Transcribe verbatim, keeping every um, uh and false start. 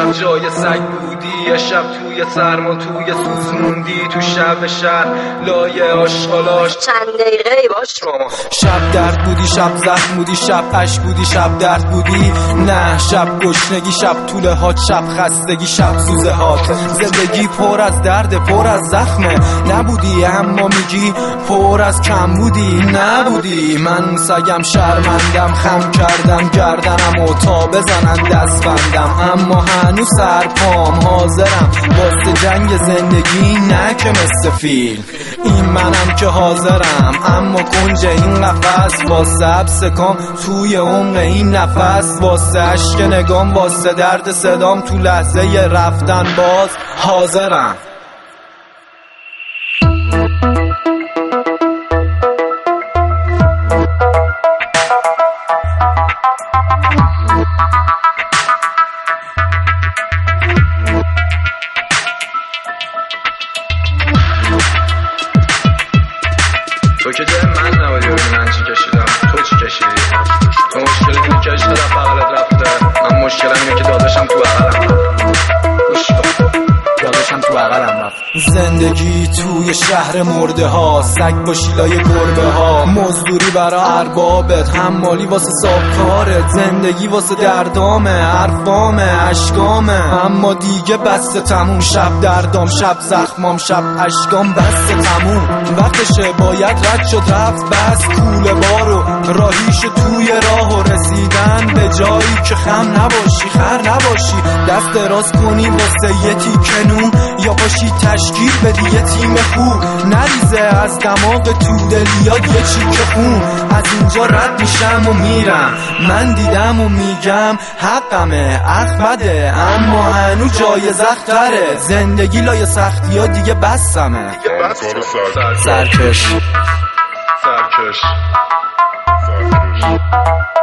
جای سگ بودی، یه شب توی سرما توی سوز موندی، تو شب شهر لایه آشغالاش چند دقیقه باش رو. شب درد بودی، شب زخم بودی، شب عشق بودی، شب درد بودی، نه شب گشنگی، شب طوله هات، شب خستگی، شب سوزه هات. زندگی پر از درد، پر از زخمه، نبودی اما میگی پر از کم بودی، نبودی. من سگم شرمندم، خم کردم گردنم و تا بزنن دست بندم، اما هنوز سر پام حاضرم واسه جنگ زندگی، نه که مثل فیل. این منم که حاضرم، اما کنج این قفس واسه حبس کام توی عمق این نفس، واسه عشق نگام، واسه درد صدام تو لحظه رفتن باز حاضرم. تو که جای من نبودی ببینی من چی کشیدم، تو چی کشیدی؟ تو مشکل اینه که عشق رفت بغلت رفته، من مشکلم اینه که داداشم تو بغلم رفت. گوش کن، داداشم تو بغلم رفت. زندگی توی شهر مرده ها، سگ با شیلای گربه ها، مزدوری برا اربابت، حمالی واسه سابکارت، زندگی واسه دردامه، حرفامه، اشکامه، اما دیگه بسته تموم. شب دردام، شب زخمام، شب اشکام، بسته تموم. وقتشه باید رد شد رفت، بس کوله بارو راهیش توی راه و رسیدن به جایی که خم نباشی، خر نباشی، دست دراز کنی واسه یه تیکه نون، یا باشی تشکیل بدی یه تیم خوب، نریزه از دماغ تو دلیاد یه چیکه خون. از اینجا رد میشم و میرم، من دیدم و میگم حقمه، احمده، اما هنو جای زختره. زندگی لای سختی ها دیگه بسمه. سرکش سرکش سرکش